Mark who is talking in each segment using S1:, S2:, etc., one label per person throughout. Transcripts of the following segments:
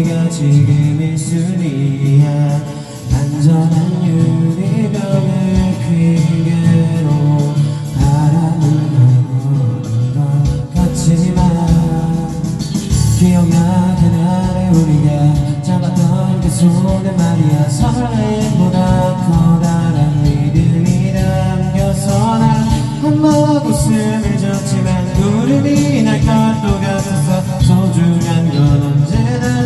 S1: 우리가 지금 1순위야. 안전한 유리병을 핑계로 바람을 나누는 것 같지만 기억나 그날에 우리가 잡았던 그 손에 말이야. 설렘보다 커다란 믿음이 담겨서 난 한 번 웃음을 줬지만 구름이 날 것도 같았어. 소중한 건 언제나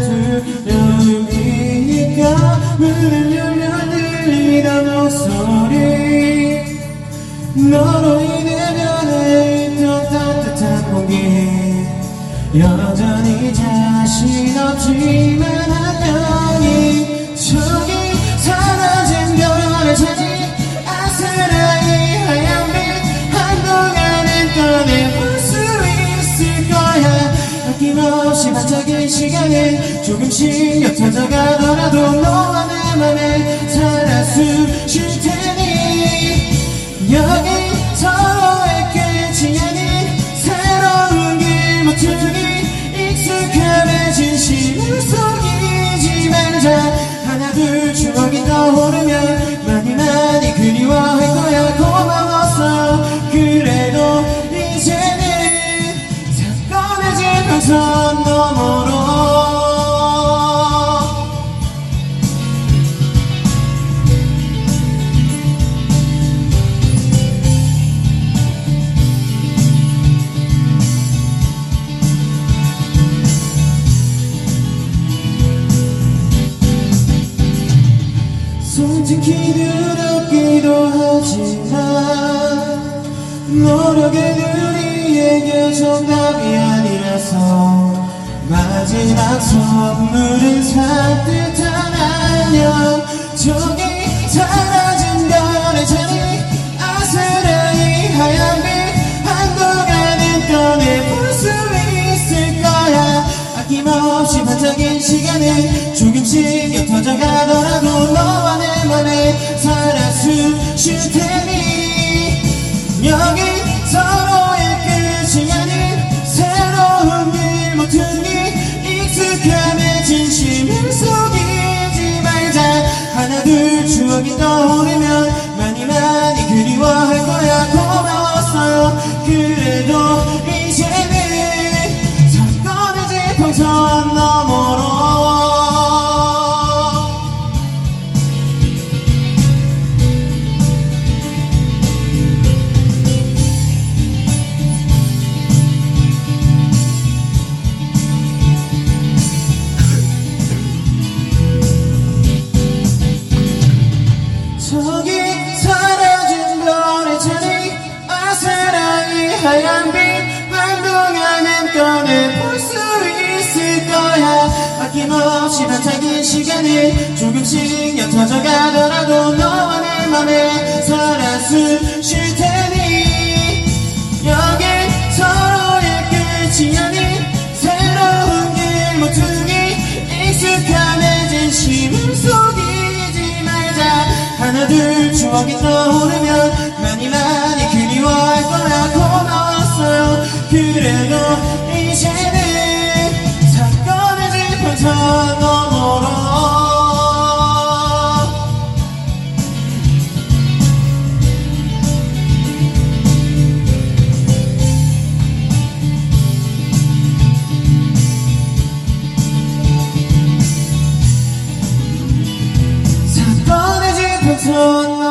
S1: 두려움이니까. 문을 열면 들리던 목소리, 너로 인해 변해있던 따뜻한 공기. 여전히 자신 없지만 한 명이 저기 사라진 별을 찾지. 아스라이 하얀 빛 한동안은 꺼내볼 수 있을 거야. 아낌없이 반짝인 시간은 조금씩 옅어져 가더라도 너와 내 맘에 살아 숨쉴 테니. 여기 서로의 끝이 아닌 새로운 길 모퉁이. 익숙함에 진심을 속이지 말자. 하나 둘 추억이 떠오르면 많이 많이 그리워할 거야. 고마웠어. 그래도 이제는 사건의 지평선 너머로 솔직히 두렵기도 하지만 노력은 우리에게 정답이 아니라서 마지막 선물은 산뜻한 안녕. 저기 사라진 별의 자리, 아스라이 하얀 빛 한동안은 꺼내볼 수 있을 거야. 아낌없이 반짝인 시간은 조금씩 옅어져 가더라도 너와 내 맘에 살아 숨쉴 테니. 여기 서로의 끝이 아닌 새로운 길 모퉁이. 익숙함에 진심을 속이지 말자. 하나 둘 추억이 떠오르면 많이 많이 그리워할 거야. 고마웠어요. 그래도 이제는 사건의 지평선 너머로 저기 사라진 별의 자리, 아스라이 하얀 빛 한동안은 꺼내볼 수 있을 거야. 아낌없이 반짝인 시간은 조금씩 옅어져 가더라도 너와 내 맘에 살아 숨쉴 테니. 여긴 서로의 끝이 아닌 새로운 길 모퉁이. 익숙함에 진심을 속이지 말자. 하나 둘 추억이 떠오르면 많이 많이 그리워할 거야. 고마웠어요. 그래도 이제는 사건의 지평선 너머로 사건의 지평선